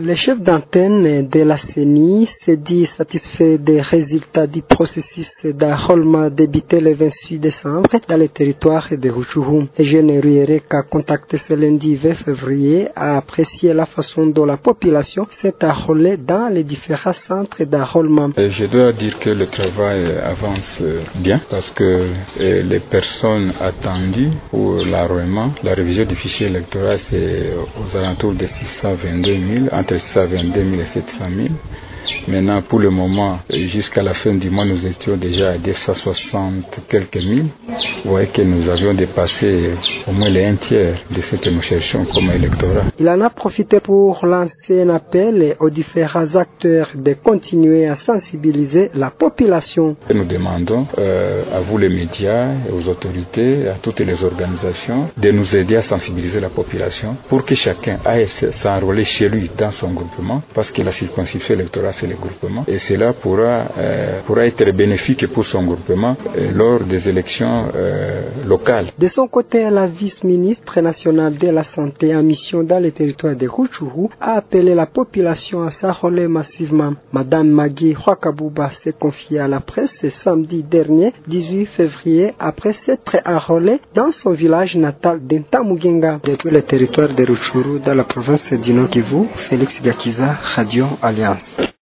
Le chef d'antenne de la CENI s'est dit satisfait des résultats du processus d'enrôlement débuté le 26 décembre dans le territoire de Rutshuru. Le jeune Ruyere qu'a contacté ce lundi 20 février a apprécié la façon dont la population s'est enrôlée dans les différents centres d'enrôlement. Je dois dire que le travail avance bien parce que les personnes attendues pour l'enrôlement, la révision du fichier électoral, c'est aux alentours de 622 000, entre 622 000 et 700 000. Maintenant, pour le moment, jusqu'à la fin du mois, nous étions déjà à 260 quelques mille. Vous voyez que nous avions dépassé au moins les 1/3 de ce que nous cherchons comme électorat. Il en a profité pour lancer un appel aux différents acteurs de continuer à sensibiliser la population. Nous demandons à vous les médias, aux autorités, à toutes les organisations de nous aider à sensibiliser la population pour que chacun aille s'enrôler chez lui dans son groupement parce que la circonscription électorale c'est le groupement et cela pourra être bénéfique pour son groupement lors des élections locales. De son côté, la vice-ministre nationale de la Santé en mission dans le territoire de Rutshuru a appelé la population à s'enrôler massivement. Madame Maggie Hwakabouba s'est confiée à la presse samedi dernier, 18 février, après s'être enrôlée dans son village natal d'Ntamugenga. Depuis le territoire de Rutshuru, dans la province du Nord Kivu, Félix Gakiza, Radio Alliance.